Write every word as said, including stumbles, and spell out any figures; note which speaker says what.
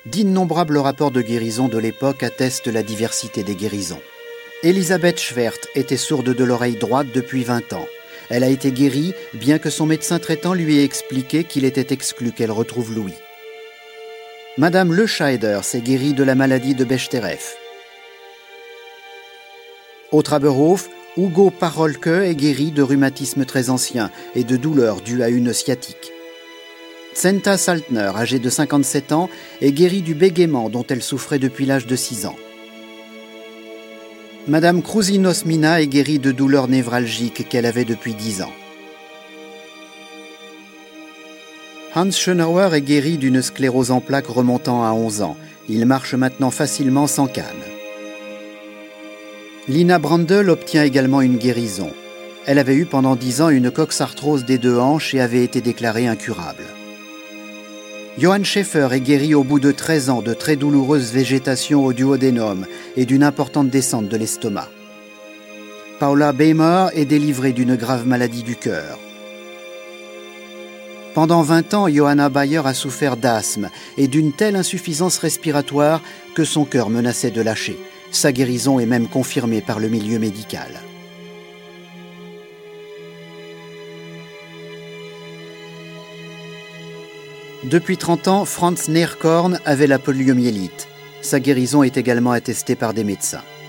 Speaker 1: D'innombrables rapports de guérison de l'époque attestent la diversité des guérisons. Elisabeth Schwert était sourde de l'oreille droite depuis vingt ans. Elle a été guérie, bien que son médecin traitant lui ait expliqué qu'il était exclu qu'elle retrouve l'ouïe. Madame Le Scheider s'est guérie de la maladie de Bechterew. Au Traberhof, Hugo Parolke est guéri de rhumatisme très ancien et de douleurs dues à une sciatique. Zenta Saltner, âgée de cinquante-sept ans, est guérie du bégaiement dont elle souffrait depuis l'âge de six ans. Madame Krusinos-Mina est guérie de douleurs névralgiques qu'elle avait depuis dix ans. Hans Schönauer est guéri d'une sclérose en plaques remontant à onze ans. Il marche maintenant facilement sans canne. Lina Brandl obtient également une guérison. Elle avait eu pendant dix ans une coxarthrose des deux hanches et avait été déclarée incurable. Johann Schäfer est guéri au bout de treize ans de très douloureuse végétation au duodénum et d'une importante descente de l'estomac. Paula Beimer est délivrée d'une grave maladie du cœur. Pendant vingt ans, Johanna Bayer a souffert d'asthme et d'une telle insuffisance respiratoire que son cœur menaçait de lâcher. Sa guérison est même confirmée par le milieu médical. Depuis trente ans, Franz Neerkorn avait la poliomyélite. Sa guérison est également attestée par des médecins.